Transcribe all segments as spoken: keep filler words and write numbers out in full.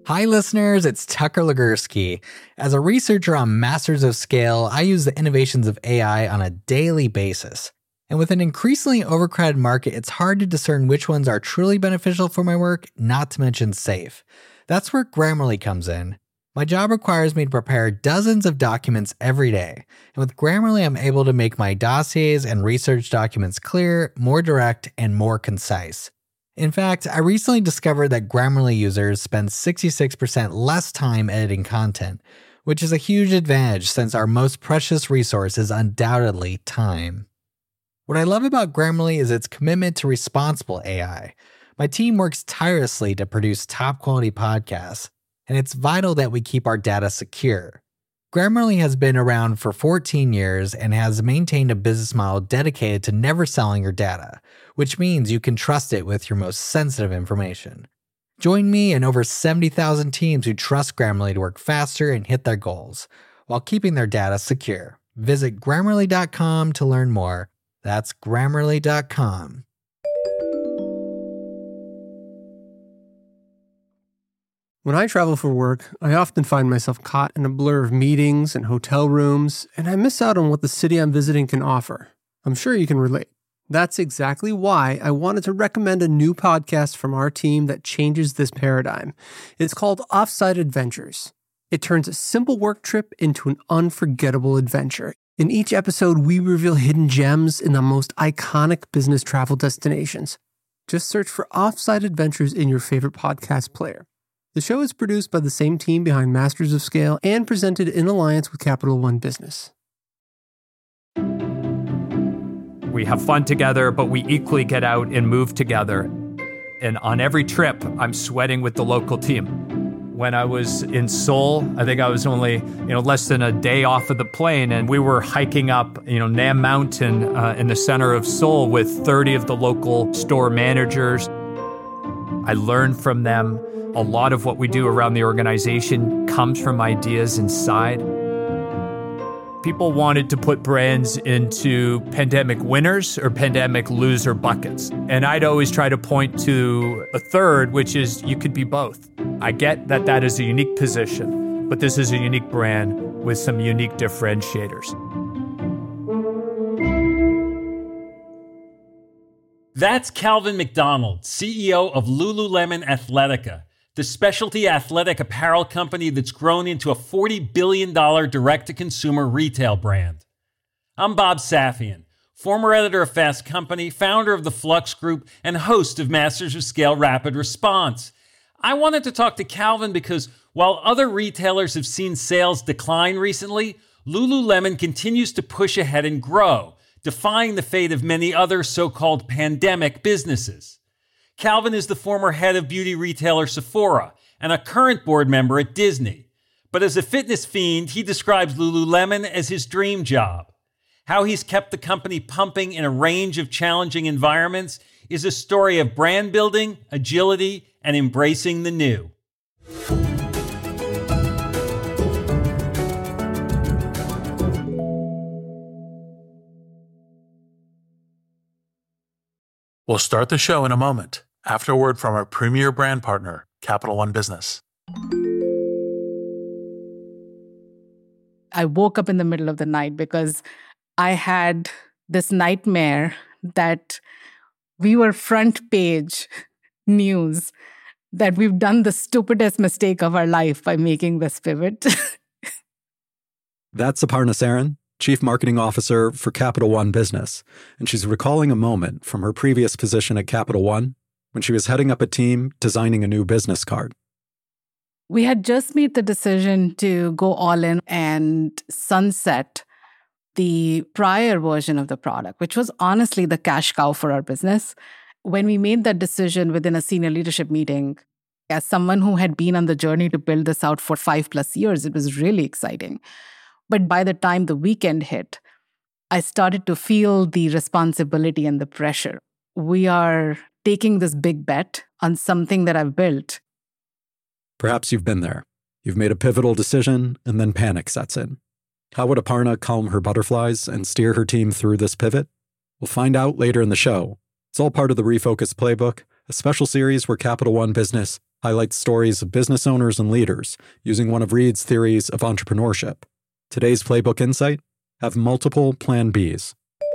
Hi listeners, it's Tucker Legursky. As a researcher on Masters of Scale, I use the innovations of A I on a daily basis. And with an increasingly overcrowded market, it's hard to discern which ones are truly beneficial for my work, not to mention safe. That's where Grammarly comes in. My job requires me to prepare dozens of documents every day. And with Grammarly, I'm able to make my dossiers and research documents clear, more direct, and more concise. In fact, I recently discovered that Grammarly users spend sixty-six percent less time editing content, which is a huge advantage since our most precious resource is undoubtedly time. What I love about Grammarly is its commitment to responsible A I. My team works tirelessly to produce top-quality podcasts, and it's vital that we keep our data secure. Grammarly has been around for fourteen years and has maintained a business model dedicated to never selling your data, which means you can trust it with your most sensitive information. Join me and over seventy thousand teams who trust Grammarly to work faster and hit their goals, while keeping their data secure. Visit Grammarly dot com to learn more. That's Grammarly dot com. When I travel for work, I often find myself caught in a blur of meetings and hotel rooms, and I miss out on what the city I'm visiting can offer. I'm sure you can relate. That's exactly why I wanted to recommend a new podcast from our team that changes this paradigm. It's called Offsite Adventures. It turns a simple work trip into an unforgettable adventure. In each episode, we reveal hidden gems in the most iconic business travel destinations. Just search for Offsite Adventures in your favorite podcast player. The show is produced by the same team behind Masters of Scale and presented in alliance with Capital One Business. We have fun together, but we equally get out and move together. And on every trip, I'm sweating with the local team. When I was in Seoul, I think I was only, you know, less than a day off of the plane, and we were hiking up, you know, Nam Mountain uh, in the center of Seoul with thirty of the local store managers. I learned from them. A lot of what we do around the organization comes from ideas inside. People wanted to put brands into pandemic winners or pandemic loser buckets. And I'd always try to point to a third, which is you could be both. I get that that is a unique position, but this is a unique brand with some unique differentiators. That's Calvin McDonald, C E O of Lululemon Athletica, the specialty athletic apparel company that's grown into a forty billion dollars direct-to-consumer retail brand. I'm Bob Safian, former editor of Fast Company, founder of the Flux Group, and host of Masters of Scale Rapid Response. I wanted to talk to Calvin because while other retailers have seen sales decline recently, Lululemon continues to push ahead and grow, defying the fate of many other so-called pandemic businesses. Calvin is the former head of beauty retailer Sephora and a current board member at Disney. But as a fitness fiend, he describes Lululemon as his dream job. How he's kept the company pumping in a range of challenging environments is a story of brand building, agility, and embracing the new. We'll start the show in a moment, after a word from our premier brand partner, Capital One Business. I woke up in the middle of the night because I had this nightmare that we were front page news, that we've done the stupidest mistake of our life by making this pivot. That's Aparna Saran, Chief Marketing Officer for Capital One Business, and she's recalling a moment from her previous position at Capital One when she was heading up a team designing a new business card. We had just made the decision to go all in and sunset the prior version of the product, which was honestly the cash cow for our business. When we made that decision within a senior leadership meeting, as someone who had been on the journey to build this out for five plus years, it was really exciting. But by the time the weekend hit, I started to feel the responsibility and the pressure. We are taking this big bet on something that I've built. Perhaps you've been there. You've made a pivotal decision, and then panic sets in. How would Aparna calm her butterflies and steer her team through this pivot? We'll find out later in the show. It's all part of the Refocus Playbook, a special series where Capital One Business highlights stories of business owners and leaders using one of Reid's theories of entrepreneurship. Today's Playbook Insight: have multiple Plan Bs.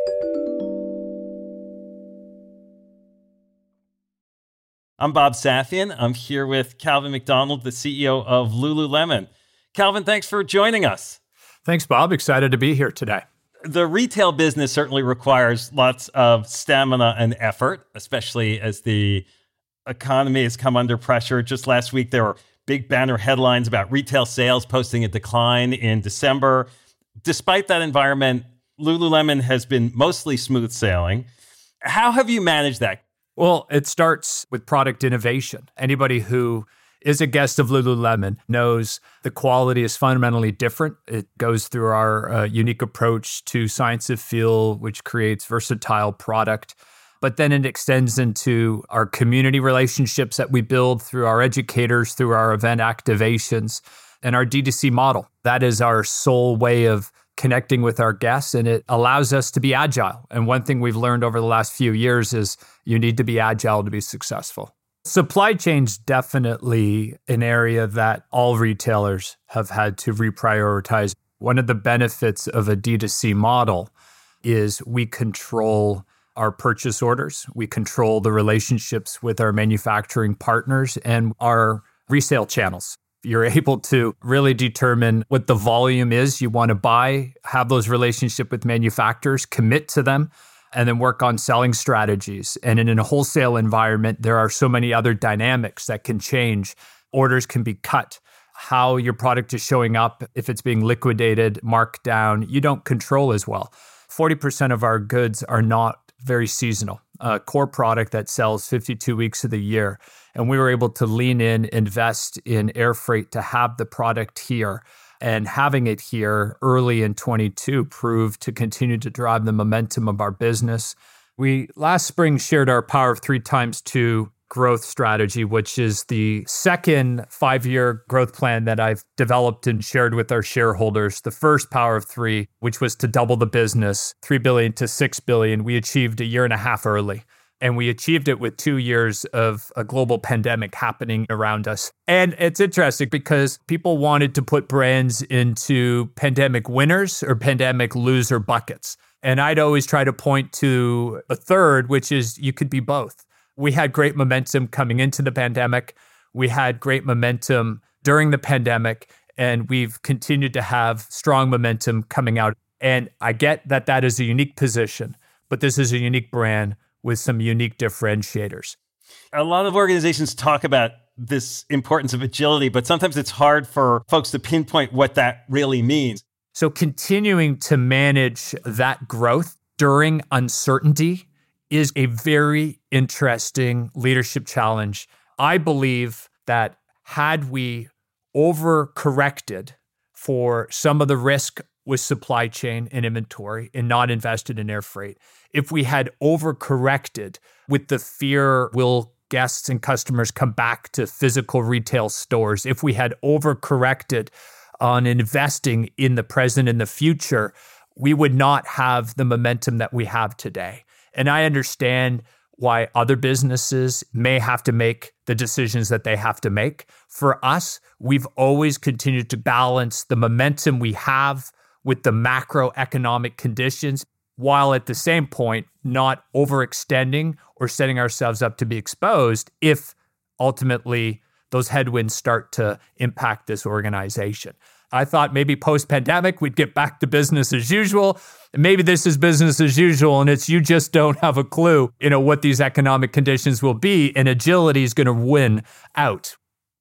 I'm Bob Safian. I'm here with Calvin McDonald, the C E O of Lululemon. Calvin, thanks for joining us. Thanks, Bob. Excited to be here today. The retail business certainly requires lots of stamina and effort, especially as the economy has come under pressure. Just last week, there were big banner headlines about retail sales posting a decline in December. Despite that environment, Lululemon has been mostly smooth sailing. How have you managed that? Well, it starts with product innovation. Anybody who is a guest of Lululemon knows the quality is fundamentally different. It goes through our uh, unique approach to Science of Feel, which creates versatile product. But then it extends into our community relationships that we build through our educators, through our event activations, and our D two C model. That is our sole way of connecting with our guests, and it allows us to be agile. And one thing we've learned over the last few years is you need to be agile to be successful. Supply chain's definitely an area that all retailers have had to reprioritize. One of the benefits of a D two C model is we control our purchase orders, we control the relationships with our manufacturing partners and our resale channels. You're able to really determine what the volume is you want to buy, have those relationships with manufacturers, commit to them, and then work on selling strategies. And in a wholesale environment, there are so many other dynamics that can change. Orders can be cut. How your product is showing up, if it's being liquidated, marked down, you don't control as well. forty percent of our goods are not very seasonal, a core product that sells fifty-two weeks of the year. And we were able to lean in, invest in air freight to have the product here. And having it here early in twenty-two proved to continue to drive the momentum of our business. We last spring shared our Power of Three Times Two growth strategy, which is the second five-year growth plan that I've developed and shared with our shareholders. The first Power of Three, which was to double the business, three billion dollars to six billion dollars, we achieved a year and a half early. And we achieved it with two years of a global pandemic happening around us. And it's interesting because people wanted to put brands into pandemic winners or pandemic loser buckets. And I'd always try to point to a third, which is you could be both. We had great momentum coming into the pandemic. We had great momentum during the pandemic, and we've continued to have strong momentum coming out. And I get that that is a unique position, but this is a unique brand with some unique differentiators. A lot of organizations talk about this importance of agility, but sometimes it's hard for folks to pinpoint what that really means. So continuing to manage that growth during uncertainty is a very interesting leadership challenge. I believe that had we overcorrected for some of the risk with supply chain and inventory and not invested in air freight, if we had overcorrected with the fear, will guests and customers come back to physical retail stores, if we had overcorrected on investing in the present and the future, we would not have the momentum that we have today. And I understand why other businesses may have to make the decisions that they have to make. For us, we've always continued to balance the momentum we have with the macroeconomic conditions, while at the same point, not overextending or setting ourselves up to be exposed if ultimately those headwinds start to impact this organization. I thought maybe post-pandemic, we'd get back to business as usual. Maybe this is business as usual, and it's you just don't have a clue, you know, what these economic conditions will be, and agility is going to win out.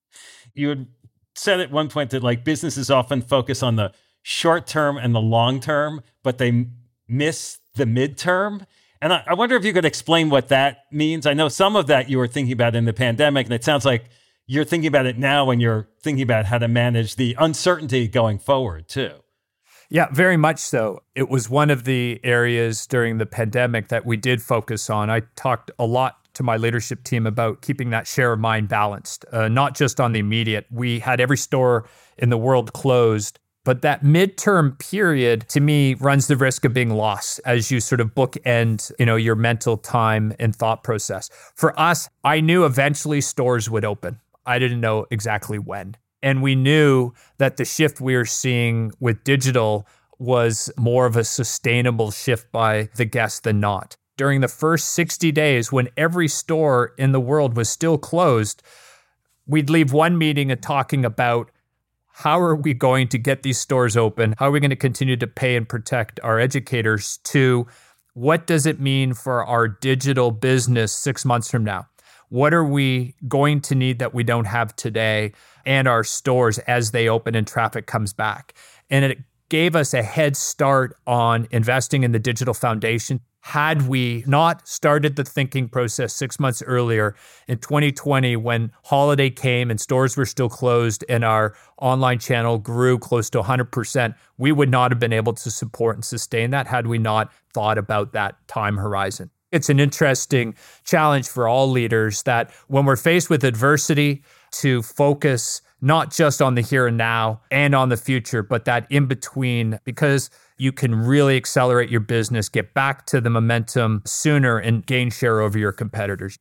You had said at one point that like businesses often focus on the short term and the long term, but they miss the midterm. And I, I wonder if you could explain what that means. I know some of that you were thinking about in the pandemic, and it sounds like you're thinking about it now when you're thinking about how to manage the uncertainty going forward too. Yeah, very much so. It was one of the areas during the pandemic that we did focus on. I talked a lot to my leadership team about keeping that share of mind balanced, uh, not just on the immediate. We had every store in the world closed, but that midterm period to me runs the risk of being lost as you sort of bookend, you know, your mental time and thought process. For us, I knew eventually stores would open. I didn't know exactly when. And we knew that the shift we were seeing with digital was more of a sustainable shift by the guest than not. During the first sixty days, when every store in the world was still closed, we'd leave one meeting and talking about how are we going to get these stores open? How are we going to continue to pay and protect our educators? To what does it mean for our digital business six months from now? What are we going to need that we don't have today and our stores as they open and traffic comes back? And it gave us a head start on investing in the digital foundation. Had we not started the thinking process six months earlier in twenty twenty, when holiday came and stores were still closed and our online channel grew close to one hundred percent, we would not have been able to support and sustain that had we not thought about that time horizon. It's an interesting challenge for all leaders that when we're faced with adversity, to focus not just on the here and now and on the future, but that in between, because you can really accelerate your business, get back to the momentum sooner, and gain share over your competitors.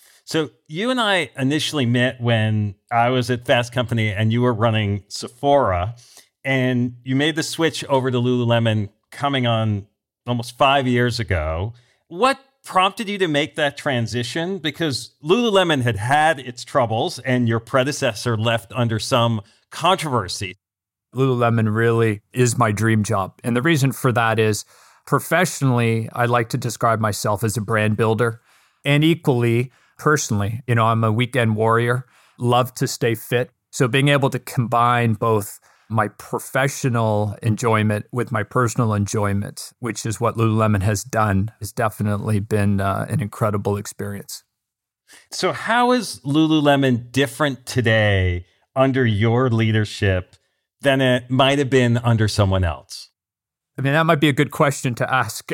So you and I initially met when I was at Fast Company and you were running Sephora, and you made the switch over to Lululemon coming on almost five years ago. What prompted you to make that transition? Because Lululemon had had its troubles and your predecessor left under some controversy. Lululemon really is my dream job. And the reason for that is professionally, I like to describe myself as a brand builder. And equally, personally, you know, I'm a weekend warrior, love to stay fit. So being able to combine both my professional enjoyment with my personal enjoyment, which is what Lululemon has done, has definitely been uh, an incredible experience. So how is Lululemon different today under your leadership than it might have been under someone else? I mean, that might be a good question to ask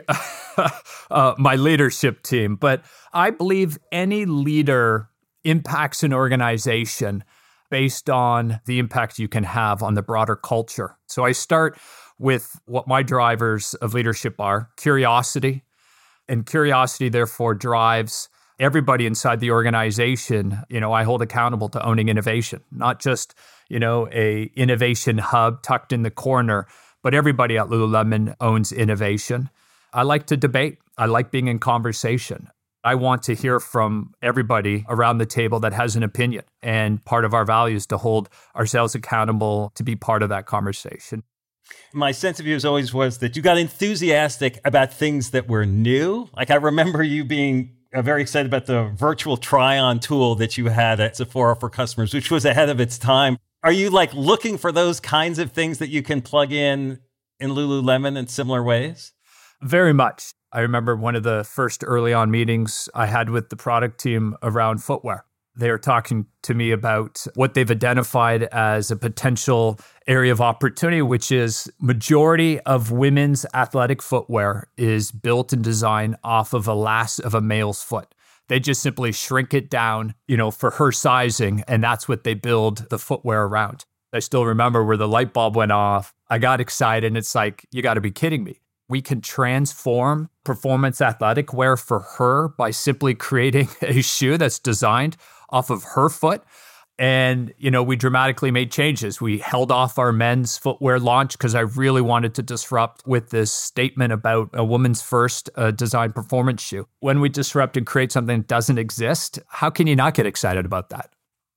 uh, my leadership team, but I believe any leader impacts an organization based on the impact you can have on the broader culture. So I start with what my drivers of leadership are: curiosity. And curiosity, therefore, drives everybody inside the organization. You know, I hold accountable to owning innovation, not just, you know, a innovation hub tucked in the corner, but everybody at Lululemon owns innovation. I like to debate. I like being in conversation. I want to hear from everybody around the table that has an opinion. And part of our value is to hold ourselves accountable to be part of that conversation. My sense of you as always was that you got enthusiastic about things that were new. Like, I remember you being uh, very excited about the virtual try-on tool that you had at Sephora for customers, which was ahead of its time. Are you like looking for those kinds of things that you can plug in in Lululemon in similar ways? Very much. I remember one of the first early on meetings I had with the product team around footwear. They were talking to me about what they've identified as a potential area of opportunity, which is majority of women's athletic footwear is built and designed off of a last of a male's foot. They just simply shrink it down, you know, for her sizing, and that's what they build the footwear around. I still remember where the light bulb went off. I got excited, and it's like, you got to be kidding me. We can transform performance athletic wear for her by simply creating a shoe that's designed off of her foot. And, you know, we dramatically made changes. We held off our men's footwear launch because I really wanted to disrupt with this statement about a woman's first uh, design performance shoe. When we disrupt and create something that doesn't exist, how can you not get excited about that?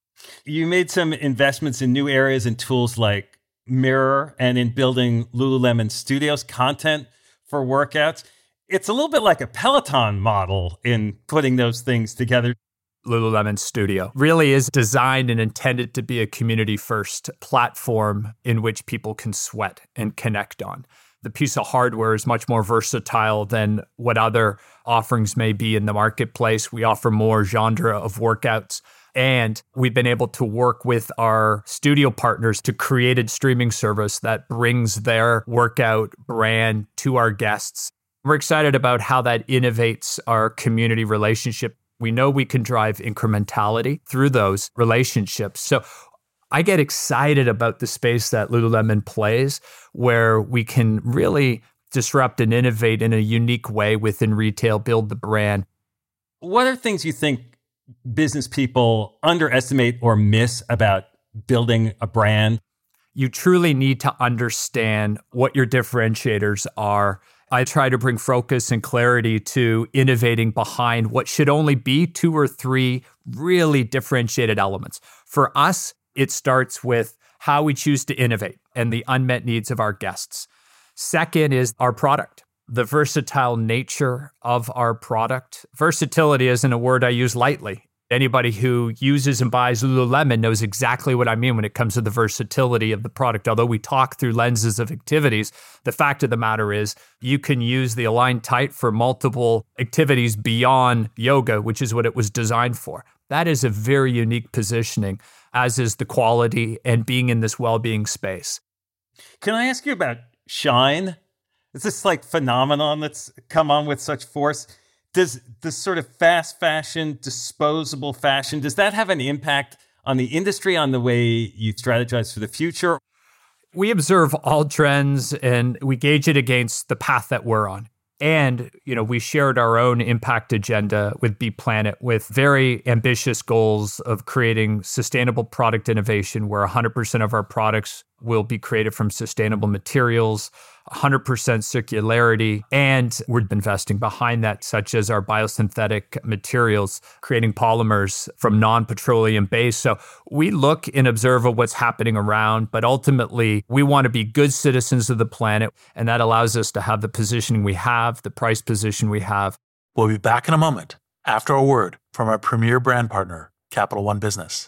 You made some investments in new areas and tools like Mirror and in building Lululemon Studios content for workouts. It's a little bit like a Peloton model in putting those things together. Lululemon Studio really is designed and intended to be a community-first platform in which people can sweat and connect on. The piece of hardware is much more versatile than what other offerings may be in the marketplace. We offer more genre of workouts. And we've been able to work with our studio partners to create a streaming service that brings their workout brand to our guests. We're excited about how that innovates our community relationship. We know we can drive incrementality through those relationships. So I get excited about the space that Lululemon plays, where we can really disrupt and innovate in a unique way within retail, build the brand. What are things you think business people underestimate or miss about building a brand? You truly need to understand what your differentiators are. I try to bring focus and clarity to innovating behind what should only be two or three really differentiated elements. For us, it starts with how we choose to innovate and the unmet needs of our guests. Second is our product, the versatile nature of our product. Versatility isn't a word I use lightly. Anybody who uses and buys Lululemon knows exactly what I mean when it comes to the versatility of the product. Although we talk through lenses of activities, the fact of the matter is you can use the Align Tight for multiple activities beyond yoga, which is what it was designed for. That is a very unique positioning, as is the quality and being in this well-being space. Can I ask you about Shine? Is this like phenomenon that's come on with such force? Does this sort of fast fashion, disposable fashion, does that have an impact on the industry, on the way you strategize for the future? We observe all trends and we gauge it against the path that we're on. And, you know, we shared our own impact agenda with Be Planet with very ambitious goals of creating sustainable product innovation where one hundred percent of our products will be created from sustainable materials, one hundred percent circularity, and we're investing behind that, such as our biosynthetic materials, creating polymers from non-petroleum base. So we look and observe what's happening around, but ultimately we want to be good citizens of the planet, and that allows us to have the positioning we have, the price position we have. We'll be back in a moment after a word from our premier brand partner, Capital One Business.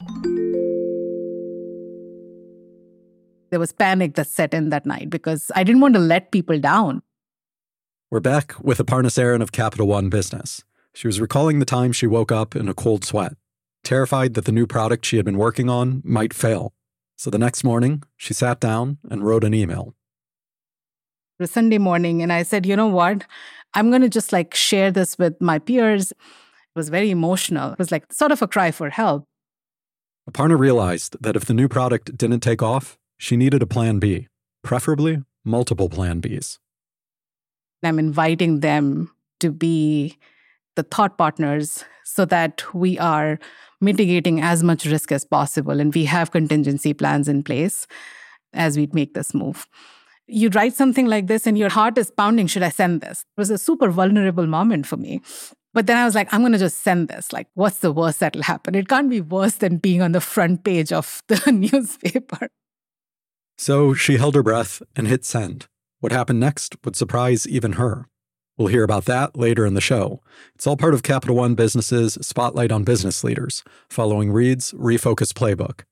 There was panic that set in that night because I didn't want to let people down. We're back with Aparna Saran of Capital One Business. She was recalling the time she woke up in a cold sweat, terrified that the new product she had been working on might fail. So the next morning, she sat down and wrote an email. It was Sunday morning, and I said, you know what? I'm going to just like share this with my peers. It was very emotional. It was like sort of a cry for help. Aparna realized that if the new product didn't take off, she needed a plan B, preferably multiple plan Bs. I'm inviting them to be the thought partners so that we are mitigating as much risk as possible and we have contingency plans in place as we make this move. You write something like this and your heart is pounding, should I send this? It was a super vulnerable moment for me. But then I was like, I'm going to just send this. Like, what's the worst that'll happen? It can't be worse than being on the front page of the newspaper. So she held her breath and hit send. What happened next would surprise even her. We'll hear about that later in the show. It's all part of Capital One Business's Spotlight on Business Leaders, following Reed's Refocus Playbook.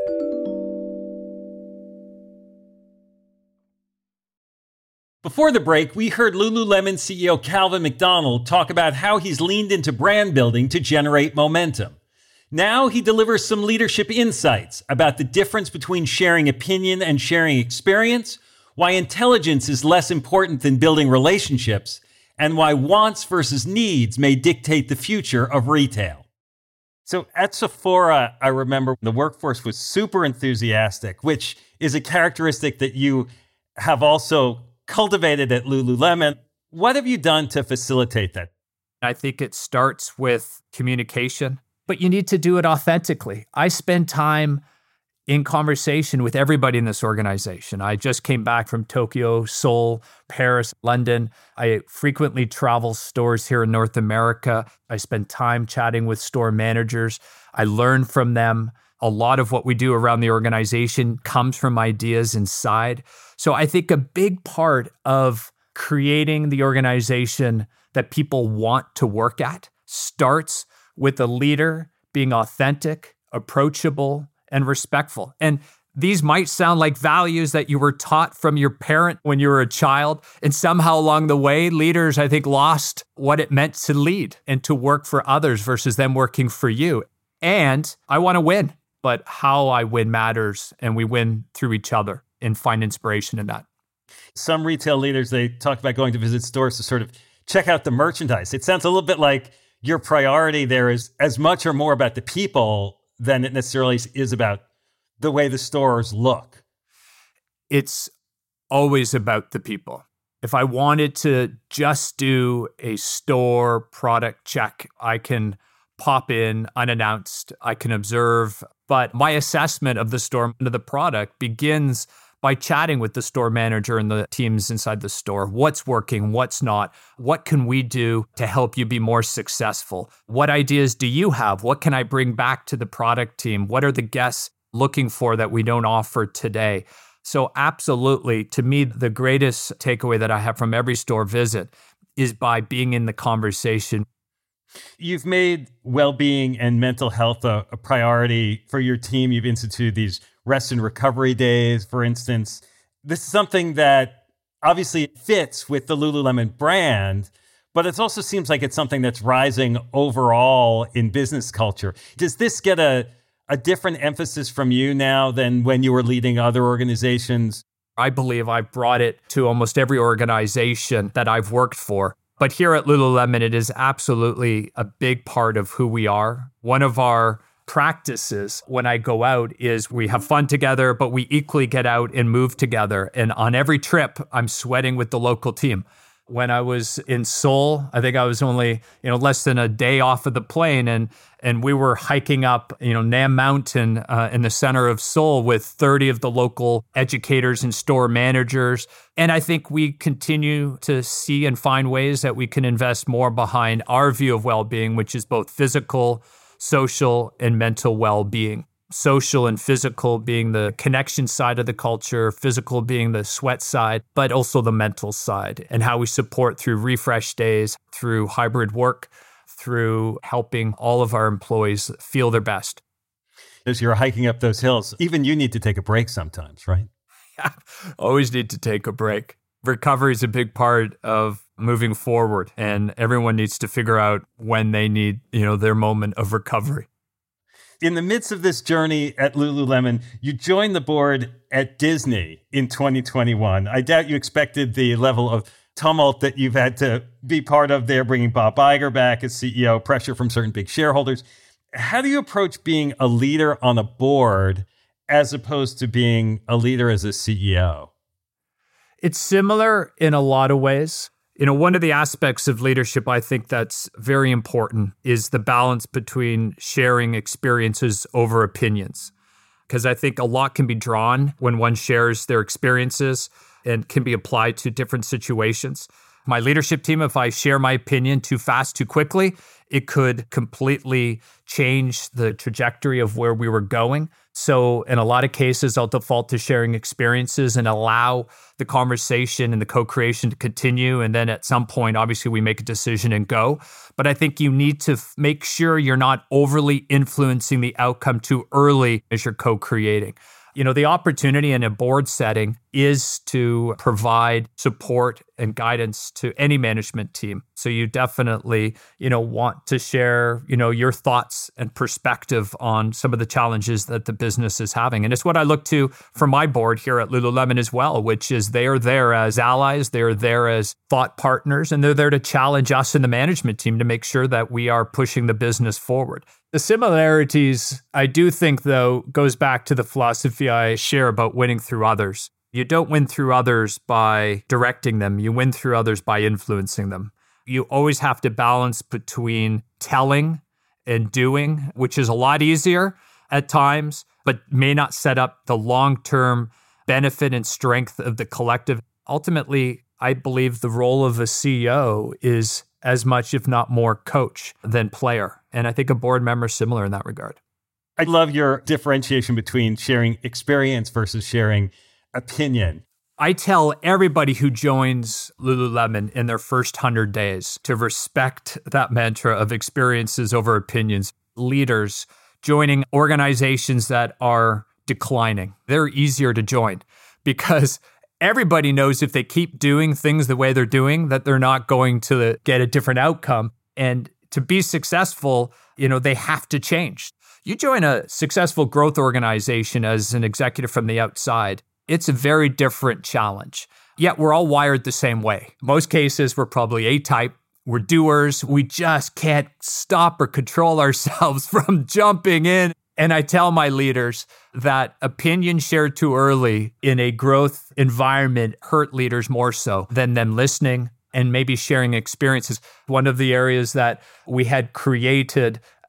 Before the break, we heard Lululemon C E O Calvin McDonald talk about how he's leaned into brand building to generate momentum. Now he delivers some leadership insights about the difference between sharing opinion and sharing experience, why intelligence is less important than building relationships, and why wants versus needs may dictate the future of retail. So at Sephora, I remember the workforce was super enthusiastic, which is a characteristic that you have also cultivated at Lululemon. What have you done to facilitate that? I think it starts with communication, but you need to do it authentically. I spend time in conversation with everybody in this organization. I just came back from Tokyo, Seoul, Paris, London. I frequently travel stores here in North America. I spend time chatting with store managers. I learn from them. A lot of what we do around the organization comes from ideas inside. So I think a big part of creating the organization that people want to work at starts with a leader being authentic, approachable, and respectful. And these might sound like values that you were taught from your parent when you were a child. And somehow along the way, leaders, I think, lost what it meant to lead and to work for others versus them working for you. And I want to win, but how I win matters, and we win through each other and find inspiration in that. Some retail leaders, they talk about going to visit stores to sort of check out the merchandise. It sounds a little bit like your priority there is as much or more about the people than it necessarily is about the way the stores look. It's always about the people. If I wanted to just do a store product check, I can pop in unannounced. I can observe, but my assessment of the store and of the product begins by chatting with the store manager and the teams inside the store. What's working? What's not? What can we do to help you be more successful? What ideas do you have? What can I bring back to the product team? What are the guests looking for that we don't offer today? So absolutely, to me, the greatest takeaway that I have from every store visit is by being in the conversation. You've made well-being and mental health a, a priority for your team. You've instituted these rest and recovery days, for instance. This is something that obviously fits with the Lululemon brand, but it also seems like it's something that's rising overall in business culture. Does this get a, a different emphasis from you now than when you were leading other organizations? I believe I brought it to almost every organization that I've worked for. But here at Lululemon, it is absolutely a big part of who we are. One of our practices when I go out is we have fun together, but we equally get out and move together. And on every trip, I'm sweating with the local team. When I was in Seoul, I think I was only, you know, less than a day off of the plane, and and we were hiking up, you know, Nam Mountain uh, in the center of Seoul with thirty of the local educators and store managers. And I think we continue to see and find ways that we can invest more behind our view of well-being, which is both physical, social, and mental well-being. Social and physical being the connection side of the culture, physical being the sweat side, but also the mental side, and how we support through refresh days, through hybrid work, through helping all of our employees feel their best. As you're hiking up those hills, even you need to take a break sometimes, right? Always need to take a break. Recovery is a big part of moving forward, and everyone needs to figure out when they need, you know, their moment of recovery. In the midst of this journey at Lululemon, you joined the board at Disney in twenty twenty-one. I doubt you expected the level of tumult that you've had to be part of there, bringing Bob Iger back as C E O, pressure from certain big shareholders. How do you approach being a leader on a board as opposed to being a leader as a C E O? It's similar in a lot of ways. You know, one of the aspects of leadership I think that's very important is the balance between sharing experiences over opinions. Because I think a lot can be drawn when one shares their experiences and can be applied to different situations. My leadership team, if I share my opinion too fast, too quickly, it could completely change the trajectory of where we were going. So in a lot of cases, I'll default to sharing experiences and allow the conversation and the co-creation to continue. And then at some point, obviously, we make a decision and go. But I think you need to f- make sure you're not overly influencing the outcome too early as you're co-creating. You know, the opportunity in a board setting is to provide support and guidance to any management team. So you definitely, you know, want to share, you know, your thoughts and perspective on some of the challenges that the business is having. And it's what I look to for my board here at Lululemon as well, which is they are there as allies, they're there as thought partners, and they're there to challenge us in the management team to make sure that we are pushing the business forward. The similarities, I do think, though, goes back to the philosophy I share about winning through others. You don't win through others by directing them. You win through others by influencing them. You always have to balance between telling and doing, which is a lot easier at times, but may not set up the long-term benefit and strength of the collective. Ultimately, I believe the role of a C E O is as much, if not more, coach than player. And I think a board member is similar in that regard. I love your differentiation between sharing experience versus sharing opinion. I tell everybody who joins Lululemon in their first one hundred days to respect that mantra of experiences over opinions. Leaders joining organizations that are declining, they're easier to join because everybody knows if they keep doing things the way they're doing, that they're not going to get a different outcome. And to be successful, you know, they have to change. You join a successful growth organization as an executive from the outside, it's a very different challenge. Yet we're all wired the same way. Most cases, we're probably A-type. We're doers. We just can't stop or control ourselves from jumping in. And I tell my leaders that opinion shared too early in a growth environment hurt leaders more so than them listening and maybe sharing experiences. One of the areas that we had created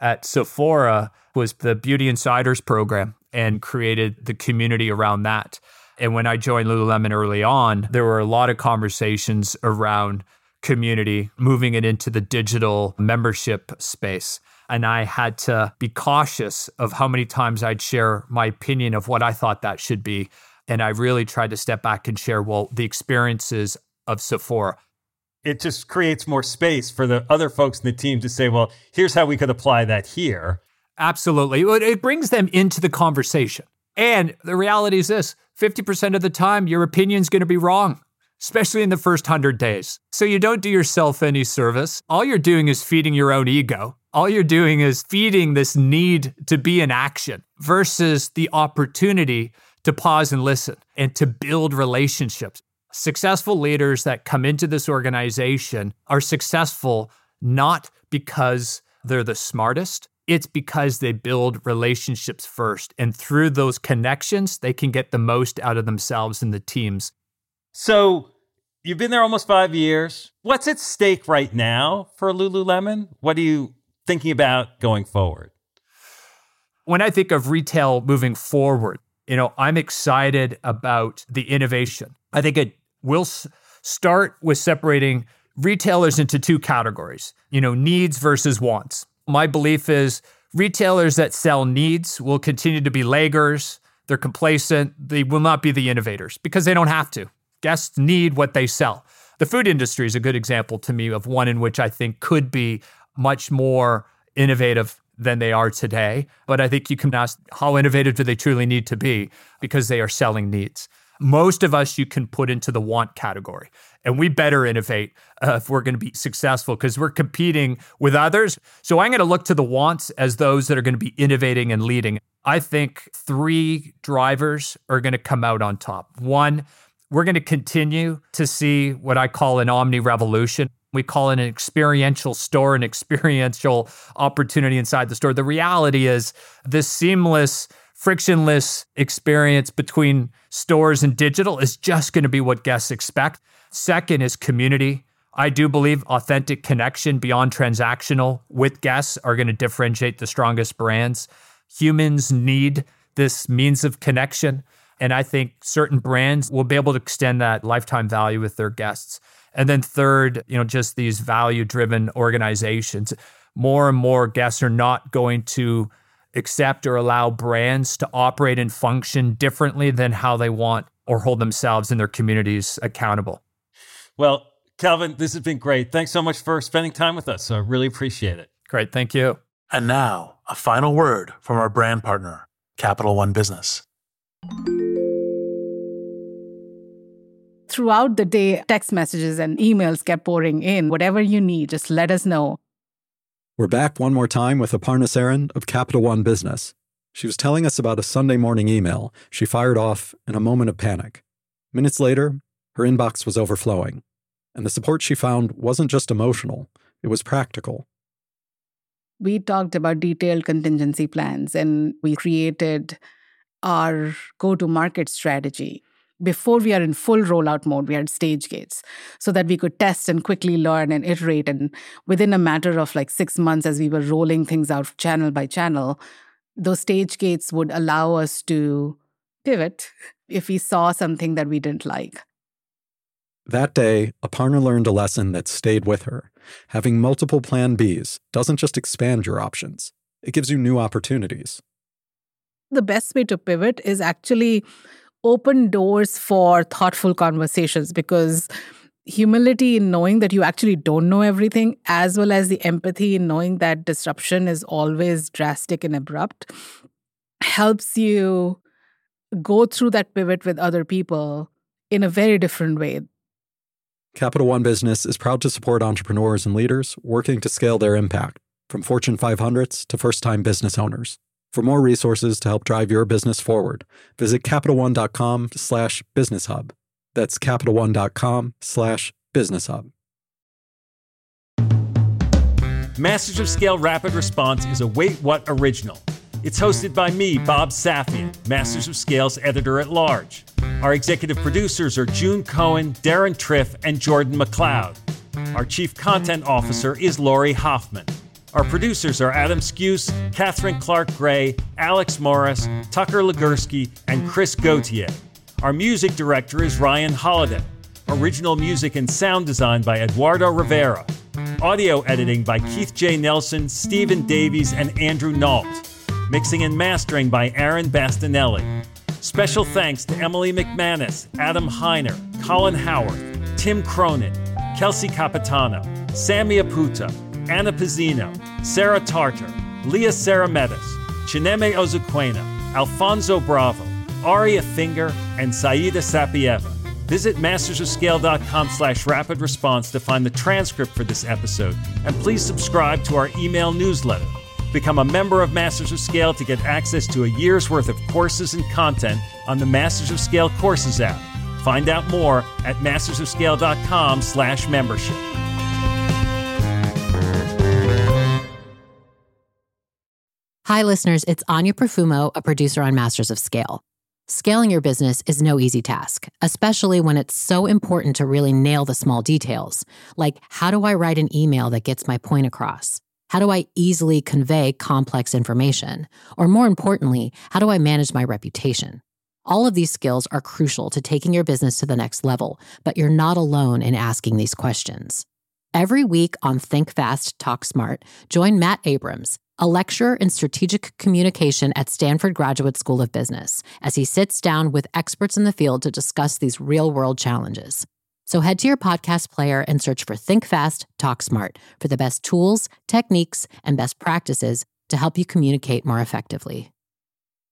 at Sephora was the Beauty Insiders program and created the community around that. And when I joined Lululemon early on, there were a lot of conversations around community, moving it into the digital membership space. And I had to be cautious of how many times I'd share my opinion of what I thought that should be. And I really tried to step back and share, well, the experiences of Sephora. It just creates more space for the other folks in the team to say, well, here's how we could apply that here. Absolutely. It brings them into the conversation. And the reality is this, fifty percent of the time, your opinion's going to be wrong, especially in the first one hundred days. So you don't do yourself any service. All you're doing is feeding your own ego. All you're doing is feeding this need to be in action versus the opportunity to pause and listen and to build relationships. Successful leaders that come into this organization are successful not because they're the smartest. It's because they build relationships first. And through those connections, they can get the most out of themselves and the teams. So you've been there almost five years. What's at stake right now for Lululemon? What are you thinking about going forward? When I think of retail moving forward, you know, I'm excited about the innovation. I think it will s- start with separating retailers into two categories, you know, needs versus wants. My belief is retailers that sell needs will continue to be laggers. They're complacent. They will not be the innovators because they don't have to. Guests need what they sell. The food industry is a good example to me of one in which I think could be much more innovative than they are today. But I think you can ask, how innovative do they truly need to be? Because they are selling needs. Most of us you can put into the want category. And we better innovate uh, if we're going to be successful because we're competing with others. So I'm going to look to the wants as those that are going to be innovating and leading. I think three drivers are going to come out on top. One, we're going to continue to see what I call an omni revolution. We call it an experiential store, an experiential opportunity inside the store. The reality is this seamless, frictionless experience between stores and digital is just going to be what guests expect. Second is community. I do believe authentic connection beyond transactional with guests are going to differentiate the strongest brands. Humans need this means of connection. And I think certain brands will be able to extend that lifetime value with their guests. And then third, you know, just these value-driven organizations. More and more guests are not going to accept or allow brands to operate and function differently than how they want or hold themselves and their communities accountable. Well, Calvin, this has been great. Thanks so much for spending time with us. I really appreciate it. Great. Thank you. And now, a final word from our brand partner, Capital One Business. Throughout the day, text messages and emails kept pouring in. Whatever you need, just let us know. We're back one more time with Aparna Saran of Capital One Business. She was telling us about a Sunday morning email she fired off in a moment of panic. Minutes later, her inbox was overflowing. And the support she found wasn't just emotional, it was practical. We talked about detailed contingency plans and we created our go-to-market strategy. Before we are in full rollout mode, we had stage gates so that we could test and quickly learn and iterate. And within a matter of like six months, as we were rolling things out channel by channel, those stage gates would allow us to pivot if we saw something that we didn't like. That day, Aparna learned a lesson that stayed with her. Having multiple plan Bs doesn't just expand your options, it gives you new opportunities. The best way to pivot is actually open doors for thoughtful conversations, because humility in knowing that you actually don't know everything, as well as the empathy in knowing that disruption is always drastic and abrupt, helps you go through that pivot with other people in a very different way. Capital One Business is proud to support entrepreneurs and leaders working to scale their impact, from Fortune five hundreds to first-time business owners. For more resources to help drive your business forward, visit CapitalOne.com slash Business Hub. That's CapitalOne.com slash Business Hub. Masters of Scale Rapid Response is a Wait What original. It's hosted by me, Bob Safian, Masters of Scale's editor-at-large. Our executive producers are June Cohen, Darren Triff, and Jordan McLeod. Our chief content officer is Lori Hoffman. Our producers are Adam Skuse, Catherine Clark-Gray, Alex Morris, Tucker Legursky, and Chris Gauthier. Our music director is Ryan Holiday. Original music and sound design by Eduardo Rivera. Audio editing by Keith J. Nelson, Stephen Davies, and Andrew Nault. Mixing and mastering by Aaron Bastinelli. Special thanks to Emily McManus, Adam Heiner, Colin Howarth, Tim Cronin, Kelsey Capitano, Sammy Aputa, Anna Pizzino, Sarah Tartar, Leah Sarametis, Chineme Ozuquena, Alfonso Bravo, Aria Finger, and Saida Sapieva. Visit mastersofscale.com slash rapid response to find the transcript for this episode, and please subscribe to our email newsletter. Become a member of Masters of Scale to get access to a year's worth of courses and content on the Masters of Scale Courses app. Find out more at mastersofscale.com slash membership. Hi, listeners. It's Anya Profumo, a producer on Masters of Scale. Scaling your business is no easy task, especially when it's so important to really nail the small details, like how do I write an email that gets my point across? How do I easily convey complex information? Or more importantly, how do I manage my reputation? All of these skills are crucial to taking your business to the next level, but you're not alone in asking these questions. Every week on Think Fast, Talk Smart, join Matt Abrams, a lecturer in strategic communication at Stanford Graduate School of Business, as he sits down with experts in the field to discuss these real-world challenges. So head to your podcast player and search for Think Fast, Talk Smart for the best tools, techniques, and best practices to help you communicate more effectively.